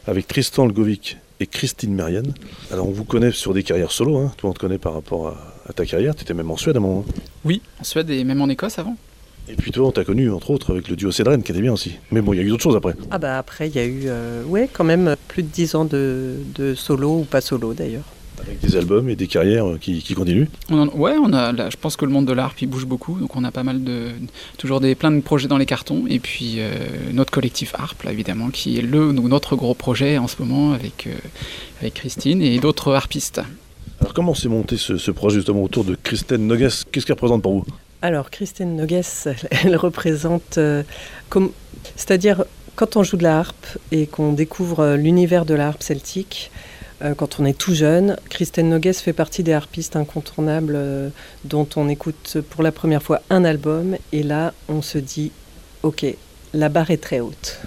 avec Tristan Lgovic et Christine Merienne. Alors on vous connaît sur des carrières solo, hein. Tout le monde te connaît par rapport à ta carrière, tu étais même en Suède à un moment. Oui, en Suède et même en Écosse avant. Et puis toi on t'a connu entre autres avec le duo Cédrène qui était bien aussi. Mais bon, il y a eu d'autres choses après. Ah bah après, il y a eu quand même plus de 10 ans de solo ou pas solo d'ailleurs. Avec des albums et des carrières qui continuent. Je pense que le monde de l'harpe il bouge beaucoup, donc on a pas mal plein de projets dans les cartons, et puis notre collectif harpe là, évidemment, qui est notre gros projet en ce moment avec Christine et d'autres harpistes. Alors comment s'est monté ce projet justement autour de Christine Nogues? Qu'est-ce qu'elle représente pour vous? Alors Christine Nogues, elle représente c'est-à-dire quand on joue de la harpe et qu'on découvre l'univers de la harpe celtique. Quand on est tout jeune, Christine Nogues fait partie des harpistes incontournables dont on écoute pour la première fois un album et là on se dit ok, la barre est très haute.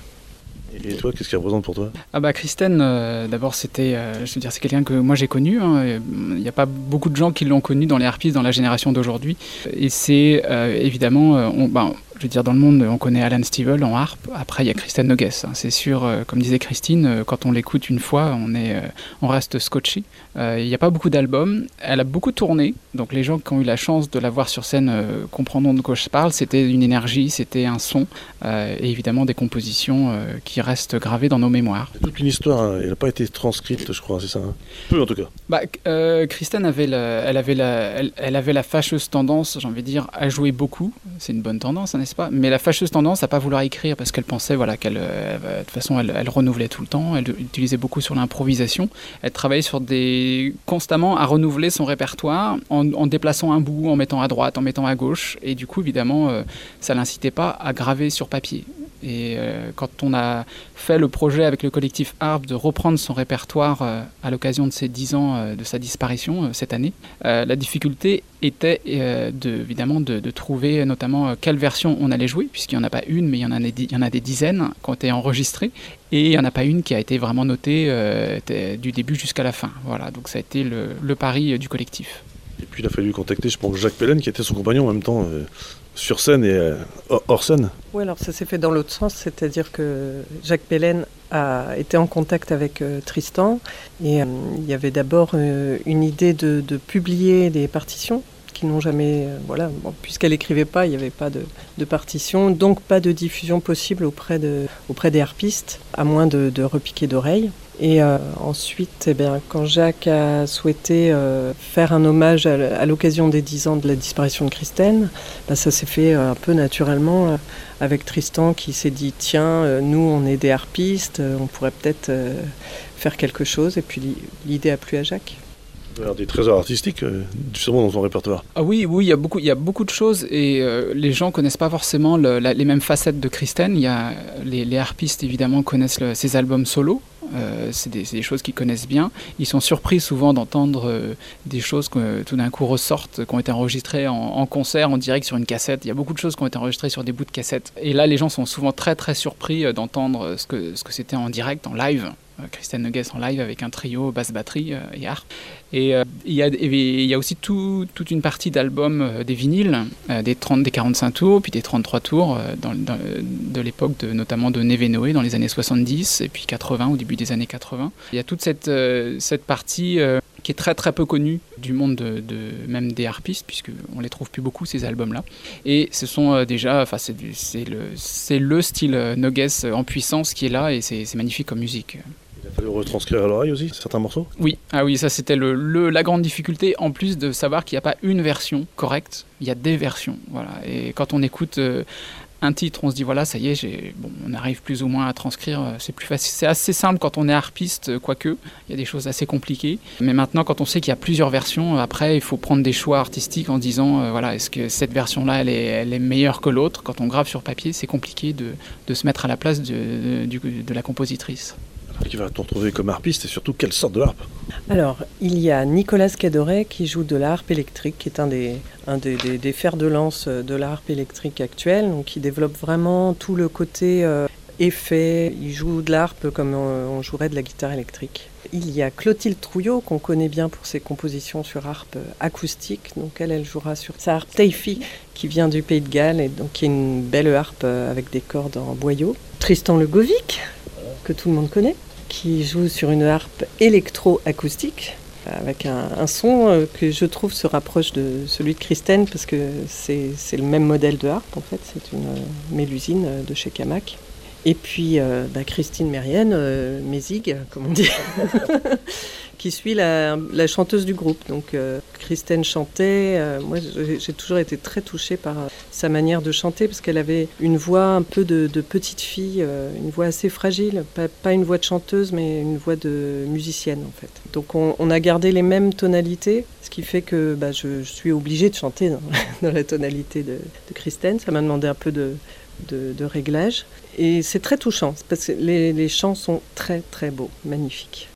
Et toi, qu'est-ce qu'elle représente pour toi? Christine, d'abord c'est quelqu'un que moi j'ai connu, hein. Il n'y a pas beaucoup de gens qui l'ont connu dans les harpistes dans la génération d'aujourd'hui, et c'est évidemment dans le monde, on connaît Alan Stivell en harpe. Après, il y a Christine Nogues. Hein. C'est sûr, comme disait Christine, quand on l'écoute une fois, on reste scotché. Il n'y a pas beaucoup d'albums. Elle a beaucoup tourné. Donc, les gens qui ont eu la chance de la voir sur scène comprendront de quoi je parle. C'était une énergie, c'était un son, et évidemment des compositions qui restent gravées dans nos mémoires. C'est toute une histoire. Hein. Elle n'a pas été transcrite, je crois, c'est ça. Hein. Peu en tout cas. Christine elle avait la fâcheuse tendance, j'ai envie de dire, à jouer beaucoup. C'est une bonne tendance, n'est-ce pas? Mais la fâcheuse tendance à pas vouloir écrire parce qu'elle pensait de toute façon elle renouvelait tout le temps, elle utilisait beaucoup sur l'improvisation, elle travaillait constamment à renouveler son répertoire en déplaçant un bout, en mettant à droite, en mettant à gauche, et du coup évidemment ça l'incitait pas à graver sur papier. Et quand on a fait le projet avec le collectif Harpe de reprendre son répertoire à l'occasion de ses 10 ans de sa disparition cette année, la difficulté était évidemment de trouver notamment quelle version on allait jouer, puisqu'il n'y en a pas une, mais il y en a des dizaines qui ont été enregistrées, et il n'y en a pas une qui a été vraiment notée du début jusqu'à la fin. Voilà, donc ça a été le pari du collectif. Et puis il a fallu contacter, je pense, Jacques Pellen, qui était son compagnon en même temps, sur scène et hors scène. Oui, alors ça s'est fait dans l'autre sens, c'est-à-dire que Jacques Pellen a été en contact avec Tristan, et il y avait d'abord une idée de publier des partitions qui n'ont jamais... puisqu'elle n'écrivait pas, il n'y avait pas de partition, donc pas de diffusion possible auprès des harpistes, à moins de repiquer d'oreilles. Et ensuite, quand Jacques a souhaité faire un hommage à l'occasion des 10 ans de la disparition de Christine, ça s'est fait un peu naturellement avec Tristan qui s'est dit « Tiens, nous on est des harpistes, on pourrait peut-être faire quelque chose ». Et puis l'idée a plu à Jacques. Il y a des trésors artistiques justement dans son répertoire. Ah oui, il y a beaucoup de choses, et les gens connaissent pas forcément les mêmes facettes de Christine. Il y a les harpistes évidemment connaissent ses albums solo. C'est des choses qu'ils connaissent bien. Ils sont surpris souvent d'entendre des choses qui tout d'un coup ressortent, qui ont été enregistrées en concert, en direct sur une cassette. Il y a beaucoup de choses qui ont été enregistrées sur des bouts de cassette. Et là, les gens sont souvent très très surpris d'entendre ce que c'était en direct, en live. Christine Nogues en live avec un trio basse-batterie et harpe. Et il y a aussi toute une partie d'albums des vinyles, des 45 tours, puis des 33 tours de l'époque notamment de Neve Noé dans les années 70 et puis 80, au début des années 80. Il y a toute cette partie qui est très très peu connue du monde même des harpistes, puisqu'on les trouve plus beaucoup ces albums-là. Et ce sont c'est le style Nogues en puissance qui est là, et c'est magnifique comme musique. Il a fallu retranscrire à l'oreille aussi certains morceaux? Oui, ça c'était la grande difficulté, en plus de savoir qu'il n'y a pas une version correcte, il y a des versions. Voilà. Et quand on écoute un titre, on se dit voilà, ça y est, on arrive plus ou moins à transcrire, c'est plus facile. C'est assez simple quand on est harpiste, quoique, il y a des choses assez compliquées. Mais maintenant, quand on sait qu'il y a plusieurs versions, après, il faut prendre des choix artistiques en disant, est-ce que cette version-là, elle est meilleure que l'autre? Quand on grave sur papier, c'est compliqué de se mettre à la place de la compositrice. Qui va t'en trouver comme harpiste, et surtout quelle sorte de harpe? Alors, il y a Nicolas Cadoret qui joue de la harpe électrique, qui est un des fers de lance de la harpe électrique actuelle, donc qui développe vraiment tout le côté effet. Il joue de la harpe comme on jouerait de la guitare électrique. Il y a Clotilde Trouillot, qu'on connaît bien pour ses compositions sur harpe acoustique, donc elle jouera sur sa harpe Teifi, qui vient du Pays de Galles, et donc qui est une belle harpe avec des cordes en boyau. Tristan Lgovic, que tout le monde connaît. qui joue sur une harpe électro-acoustique, avec un son que je trouve se rapproche de celui de Christène, parce que c'est le même modèle de harpe en fait, c'est une mélusine de chez Camac. Et puis Christine Mérienne, Mézig, comme on dit, qui suit la chanteuse du groupe. Donc Christène chantait, moi j'ai toujours été très touchée par sa manière de chanter, parce qu'elle avait une voix un peu de petite fille, une voix assez fragile, pas une voix de chanteuse, mais une voix de musicienne en fait. Donc on a gardé les mêmes tonalités, ce qui fait que je suis obligée de chanter dans la tonalité de Christène. Ça m'a demandé un peu de réglage. Et c'est très touchant, parce que les chants sont très très beaux, magnifiques.